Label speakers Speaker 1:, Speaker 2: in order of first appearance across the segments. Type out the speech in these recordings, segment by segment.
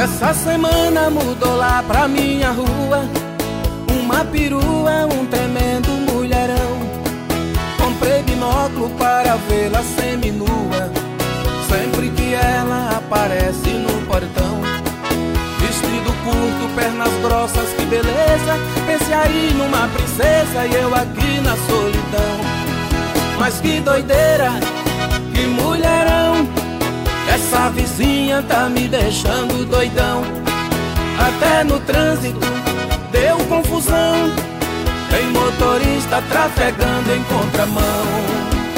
Speaker 1: Essa semana mudou lá pra minha rua uma perua, um tremendo mulherão. Comprei binóculo para vê-la seminua, sempre que ela aparece no portão. Vestido curto, pernas grossas, que beleza. Pensei aí numa princesa e eu aqui na solidão. Mas que doideira, que mulherão. Essa vizinha tá me deixando doidão. Até no trânsito deu confusão. Tem motorista trafegando em contramão.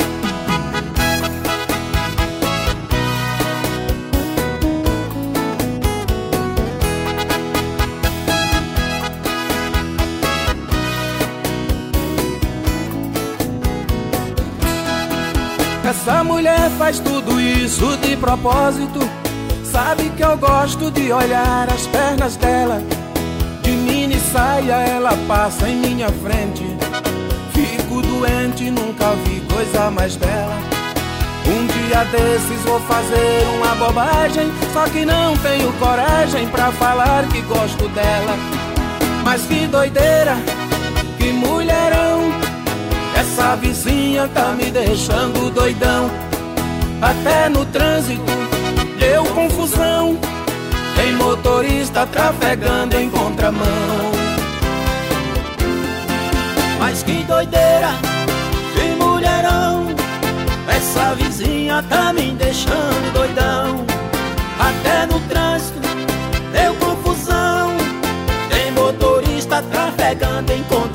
Speaker 1: Essa mulher faz tudo isso de propósito. Sabe que eu gosto de olhar as pernas dela. De mini saia ela passa em minha frente. Fico doente, nunca vi coisa mais bela. Um dia desses vou fazer uma bobagem, só que não tenho coragem pra falar que gosto dela. Mas que doideira, que mulherão. Essa vizinha tá me deixando doidão. Até no trânsito deu confusão. Tem motorista trafegando em contramão. Mas que doideira, que mulherão. Essa vizinha tá me deixando doidão. Até no trânsito deu confusão. Tem motorista trafegando em contramão.